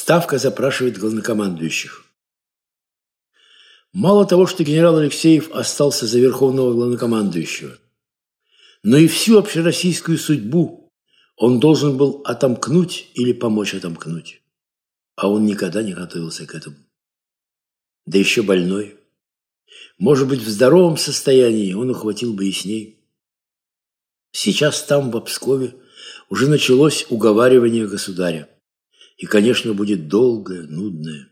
Ставка запрашивает главнокомандующих. Мало того, что генерал Алексеев остался за верховного главнокомандующего, но и всю общероссийскую судьбу он должен был отомкнуть или помочь отомкнуть. А он никогда не готовился к этому. Да еще больной. Может быть, в здоровом состоянии он ухватил бы ясней. Сейчас там, в Пскове, уже началось уговаривание государя. И, конечно, будет долгое, нудное.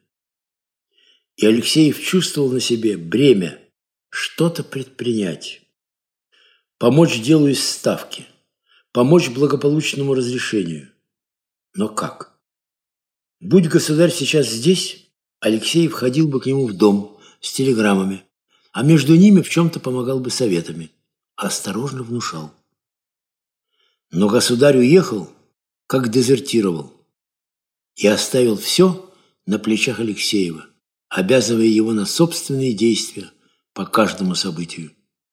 И Алексеев чувствовал на себе бремя что-то предпринять. Помочь делу из Ставки, помочь благополучному разрешению. Но как? Будь государь сейчас здесь, Алексеев ходил бы к нему в дом с телеграммами, а между ними в чем-то помогал бы советами, осторожно внушал. Но государь уехал, как дезертировал, и оставил все на плечах Алексеева, обязывая его на собственные действия по каждому событию.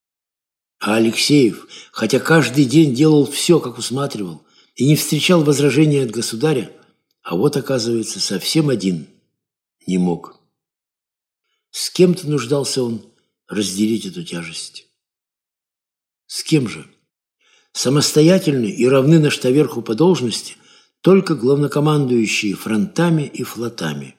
А Алексеев, хотя каждый день делал все, как усматривал, и не встречал возражений от государя, а вот, оказывается, совсем один не мог. С кем-то нуждался он разделить эту тяжесть. С кем же? Самостоятельны и равны на штаверху по должности только главнокомандующие фронтами и флотами.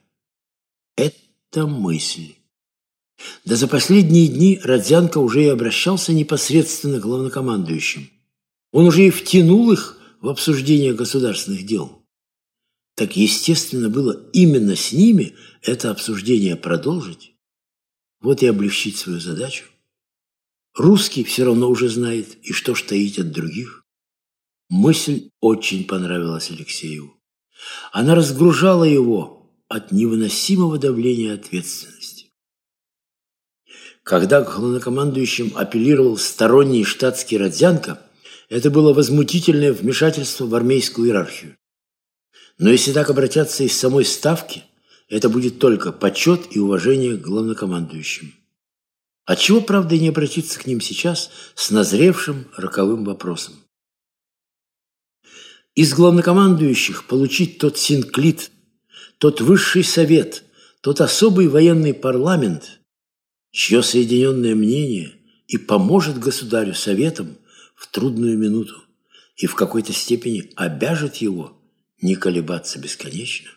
Это мысль. Да за последние дни Родзянко уже и обращался непосредственно к главнокомандующим. Он уже и втянул их в обсуждение государственных дел. Так естественно было именно с ними это обсуждение продолжить, вот и облегчить свою задачу. Русский все равно уже знает, и что ж таить от других. Мысль очень понравилась Алексееву. Она разгружала его от невыносимого давления ответственности. Когда к главнокомандующим апеллировал сторонний штатский Родзянко, это было возмутительное вмешательство в армейскую иерархию. Но если так обратятся из самой Ставки, это будет только почет и уважение к главнокомандующим. Отчего, правда, и не обратиться к ним сейчас с назревшим роковым вопросом? Из главнокомандующих получить тот синклит, тот высший совет, тот особый военный парламент, чье соединенное мнение и поможет государю советом в трудную минуту и в какой-то степени обяжет его не колебаться бесконечно.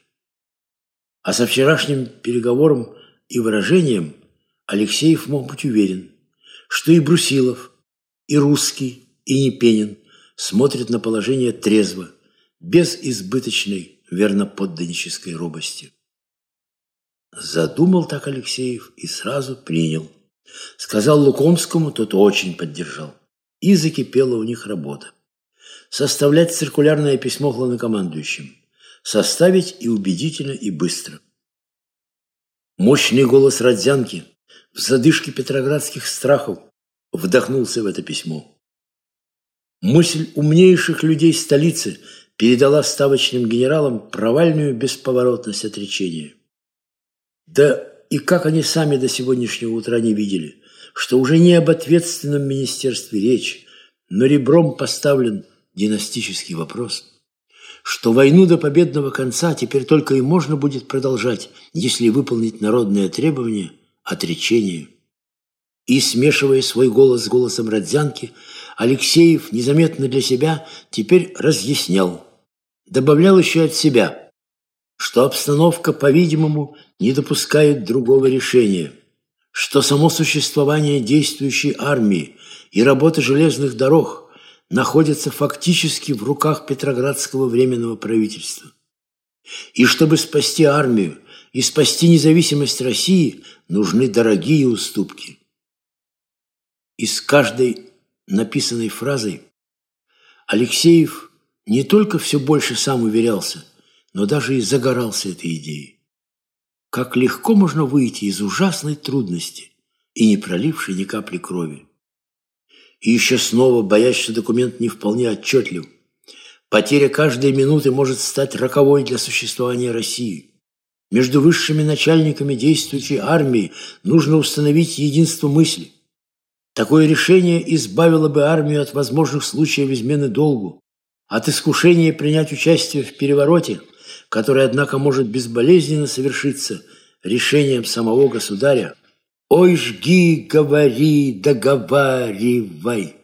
А со вчерашним переговором и выражением Алексеев мог быть уверен, что и Брусилов, и Русский, и Непенин смотрят на положение трезво, без избыточной верноподданнической робости. Задумал так Алексеев и сразу принял. Сказал Лукомскому, тот очень поддержал. И закипела у них работа. Составлять циркулярное письмо главнокомандующим. Составить и убедительно, и быстро. Мощный голос Родзянки в задышке петроградских страхов вдохнулся в это письмо. Мысль умнейших людей столицы передала ставочным генералам провальную бесповоротность отречения. Да и как они сами до сегодняшнего утра не видели, что уже не об ответственном министерстве речь, но ребром поставлен династический вопрос, что войну до победного конца теперь только и можно будет продолжать, если выполнить народное требование отречения. И, смешивая свой голос с голосом Родзянки, Алексеев незаметно для себя теперь разъяснял, добавлял еще от себя, что обстановка, по-видимому, не допускает другого решения, что само существование действующей армии и работа железных дорог находятся фактически в руках Петроградского временного правительства. И чтобы спасти армию и спасти независимость России, нужны дорогие уступки. И с каждой написанной фразой Алексеев не только все больше сам уверялся, но даже и загорался этой идеей. Как легко можно выйти из ужасной трудности и не пролившей ни капли крови. И еще снова, боясь, что документ не вполне отчетлив, потеря каждой минуты может стать роковой для существования России. Между высшими начальниками действующей армии нужно установить единство мысли. Такое решение избавило бы армию от возможных случаев измены долгу, от искушения принять участие в перевороте, который, однако, может безболезненно совершиться решением самого государя: «Ой, жги, говори, договаривай».